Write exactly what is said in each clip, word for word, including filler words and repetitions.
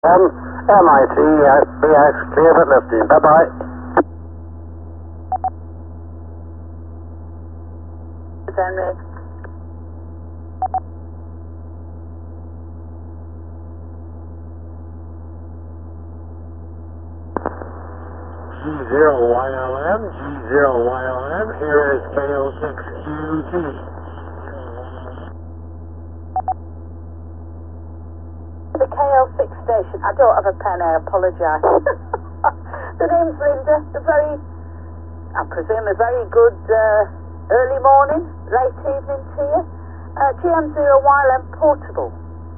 Um, M I T, uh, B X, clear for lifting. Bye-bye. Henry. G zero Y L M, G zero Y L M, here is K O six Q T. The K L six station. I don't have a pen, I apologise. The name's Linda. A very, I presume, a very good uh, early morning, late evening to you. Uh, G M zero Y L M Portable.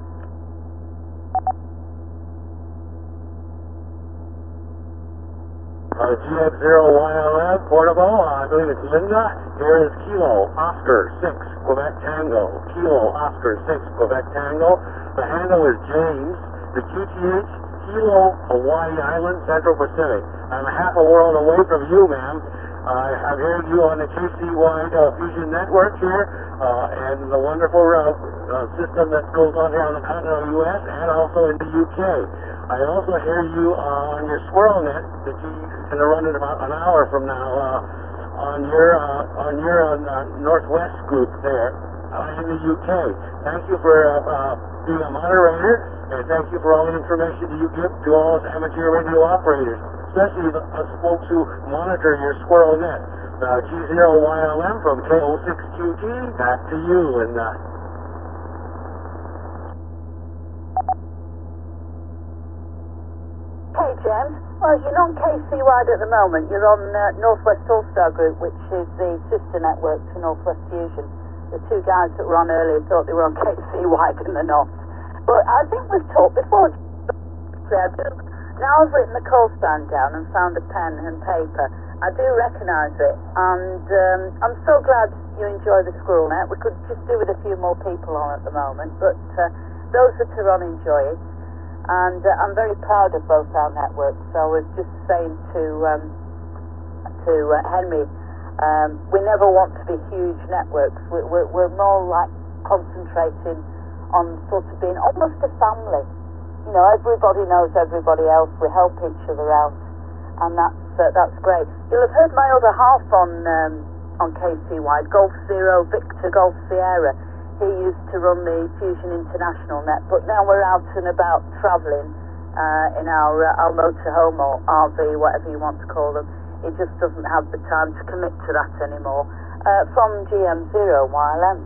Uh, G M zero Y L M Portable, uh, I believe it's Linda. Here is Kilo Oscar six Quebec Tango. Kilo Oscar six Quebec Tango. The handle is James. The Q T H, Kilo Hawaii Island, Central Pacific. I'm half a world away from you, ma'am. Uh, I'm hearing you on the K C Y uh, Fusion Network here, uh, and the wonderful uh, uh, system that goes on here on the continental U S and also in the U K. I also hear you uh, on your Squirrel Net that you're going to run in about an hour from now uh, on your uh, on your uh, Northwest group there uh, in the U K. Thank you for uh, uh, being a moderator, and thank you for all the information that you give to all us amateur radio operators, especially the us folks who monitor your Squirrel Net. Uh, G zero Y L M from K O six Q T, back to you, and uh, Hey, James. Well, you're not K C wide at the moment. You're on uh, Northwest All-Star Group, which is the sister network to Northwest Fusion. The two guys that were on earlier thought they were on K C wide in the north. But I think we've talked before. Now I've written the call stand down and found a pen and paper. I do recognise it, and um, I'm so glad you enjoy the Squirrel Net. We could just do with a few more people on at the moment, but uh, those that are on enjoy it. And uh, I'm very proud of both our networks. So I was just saying to um, to uh, Henry, um, we never want to be huge networks. We're, we're, we're more like concentrating on sort of being almost a family. You know, everybody knows everybody else. We help each other out, and that's uh, that's great. You'll have heard my other half on um, on K C Wide, Golf Zero Victor Golf Sierra. He used to run the Fusion International Net, but now we're out and about travelling uh, in our uh, our motorhome or R V, whatever you want to call them. He just doesn't have the time to commit to that anymore. Uh, from G M zero Y L M.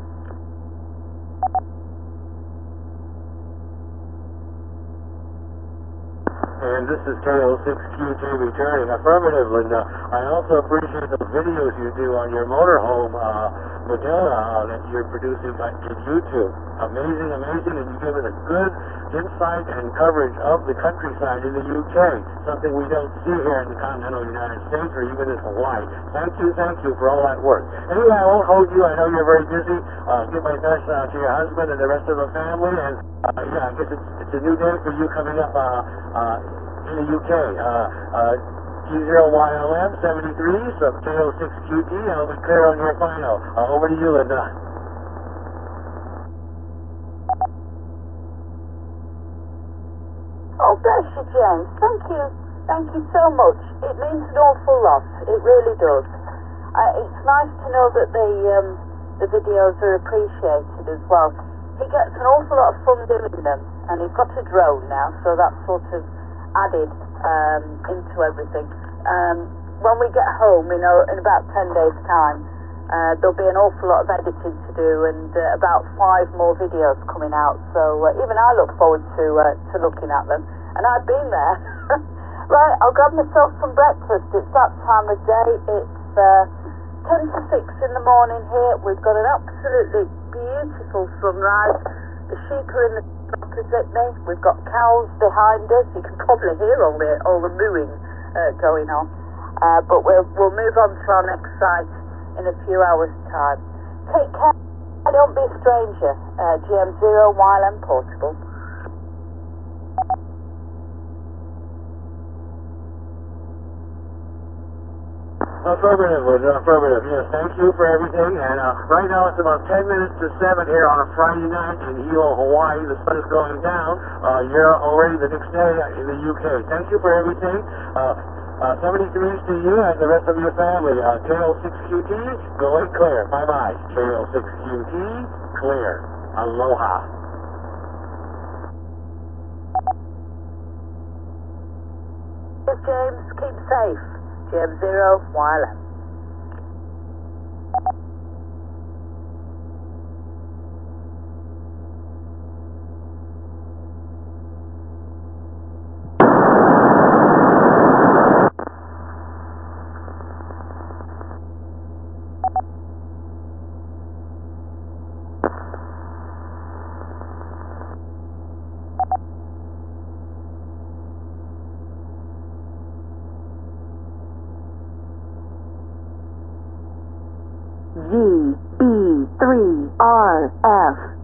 And this is K O six Q T returning. Affirmative, Linda. I also appreciate the videos you do on your motorhome uh, Modella uh, that you're producing on YouTube. Amazing, amazing, and you give it a good insight and coverage of the countryside in the U K. Something we don't see here in the continental United States or even in Hawaii. Thank you, thank you for all that work. Anyway, I won't hold you. I know you're very busy. Uh, give my best uh, to your husband and the rest of the family. And uh, yeah, I guess it's, it's a new day for you coming up uh, uh, in the U K. Uh, uh, G zero Y L M seventy-three from K O six Q T. I'll be clear on your final. Uh, over to you, Linda. Oh, bless you, James. Thank you. Thank you so much. It means an awful lot. It really does. Uh, it's nice to know that the um, the videos are appreciated as well. He gets an awful lot of fun doing them, and he's got a drone now, so that's sort of added um, into everything. Um, when we get home, you know, in about ten days' time, uh, there'll be an awful lot of editing to do, and uh, about five more videos coming out. So uh, even I look forward to uh, to looking at them. And I've been there. Right, I'll grab myself some breakfast. It's that time of day. It's uh, ten to six in the morning here. We've got an absolutely beautiful sunrise. The sheep are in the opposite me. We've got cows behind us. You can probably hear all the all the mooing uh, going on. Uh, but we'll we'll move on to our next site in a few hours' time. Take care. Don't be a stranger. Uh, G M zero Y L M Portable. Affirmative, affirmative. Yes, thank you for everything. And uh, right now it's about ten minutes to seven here on a Friday night in Hilo, Hawaii. The sun is going down. Uh, you're already the next day in the U K. Thank you for everything. Uh, uh, seventy-three to you and the rest of your family. Uh, K O six Q T, go and clear. Bye-bye. K O six Q T, clear. Aloha. James, keep safe. G M zero, Y L M. G B three R F